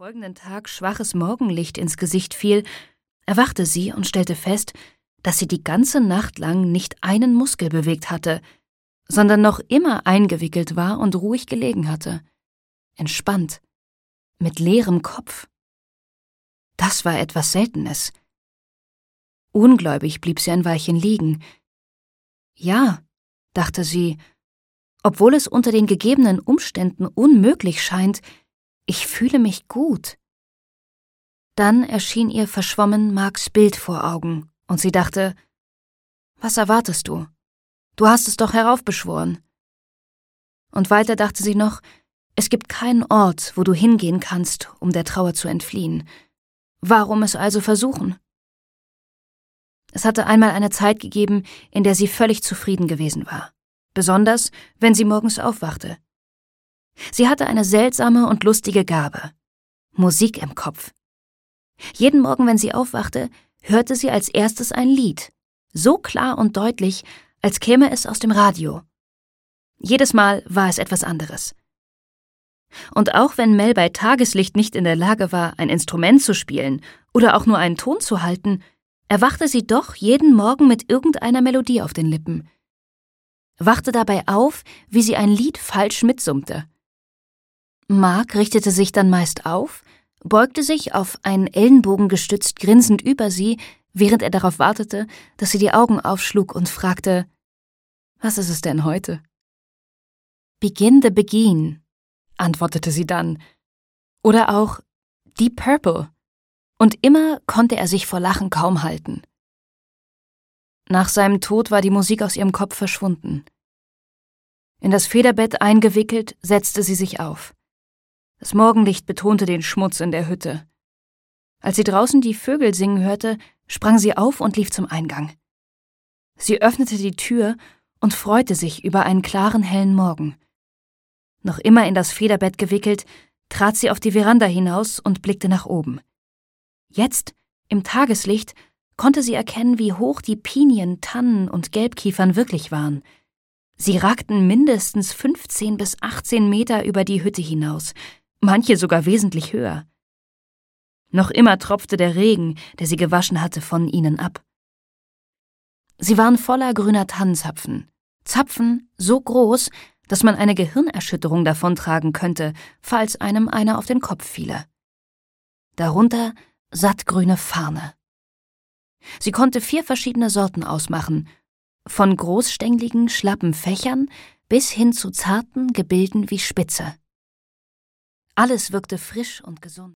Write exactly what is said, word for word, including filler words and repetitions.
folgenden Tag schwaches Morgenlicht ins Gesicht fiel, erwachte sie und stellte fest, dass sie die ganze Nacht lang nicht einen Muskel bewegt hatte, sondern noch immer eingewickelt war und ruhig gelegen hatte. Entspannt, mit leerem Kopf. Das war etwas Seltenes. Ungläubig blieb sie ein Weilchen liegen. Ja, dachte sie, obwohl es unter den gegebenen Umständen unmöglich scheint, ich fühle mich gut. Dann erschien ihr verschwommen Marks Bild vor Augen, und sie dachte, was erwartest du? Du hast es doch heraufbeschworen. Und weiter dachte sie noch, es gibt keinen Ort, wo du hingehen kannst, um der Trauer zu entfliehen. Warum es also versuchen? Es hatte einmal eine Zeit gegeben, in der sie völlig zufrieden gewesen war, besonders wenn sie morgens aufwachte. Sie hatte eine seltsame und lustige Gabe: Musik im Kopf. Jeden Morgen, wenn sie aufwachte, hörte sie als erstes ein Lied, so klar und deutlich, als käme es aus dem Radio. Jedes Mal war es etwas anderes. Und auch wenn Mel bei Tageslicht nicht in der Lage war, ein Instrument zu spielen oder auch nur einen Ton zu halten, erwachte sie doch jeden Morgen mit irgendeiner Melodie auf den Lippen. Wachte dabei auf, wie sie ein Lied falsch mitsummte. Mark richtete sich dann meist auf, beugte sich auf einen Ellenbogen gestützt grinsend über sie, während er darauf wartete, dass sie die Augen aufschlug und fragte, »Was ist es denn heute?« »Begin the Begin«, antwortete sie dann, oder auch »Deep Purple«, und immer konnte er sich vor Lachen kaum halten. Nach seinem Tod war die Musik aus ihrem Kopf verschwunden. In das Federbett eingewickelt, setzte sie sich auf. Das Morgenlicht betonte den Schmutz in der Hütte. Als sie draußen die Vögel singen hörte, sprang sie auf und lief zum Eingang. Sie öffnete die Tür und freute sich über einen klaren, hellen Morgen. Noch immer in das Federbett gewickelt, trat sie auf die Veranda hinaus und blickte nach oben. Jetzt, im Tageslicht, konnte sie erkennen, wie hoch die Pinien, Tannen und Gelbkiefern wirklich waren. Sie ragten mindestens fünfzehn bis achtzehn Meter über die Hütte hinaus, manche sogar wesentlich höher. Noch immer tropfte der Regen, der sie gewaschen hatte, von ihnen ab. Sie waren voller grüner Tannenzapfen, Zapfen so groß, dass man eine Gehirnerschütterung davontragen könnte, falls einem einer auf den Kopf fiele. Darunter sattgrüne Farne. Sie konnte vier verschiedene Sorten ausmachen, von großstängligen, schlappen Fächern bis hin zu zarten Gebilden wie Spitze. Alles wirkte frisch und gesund.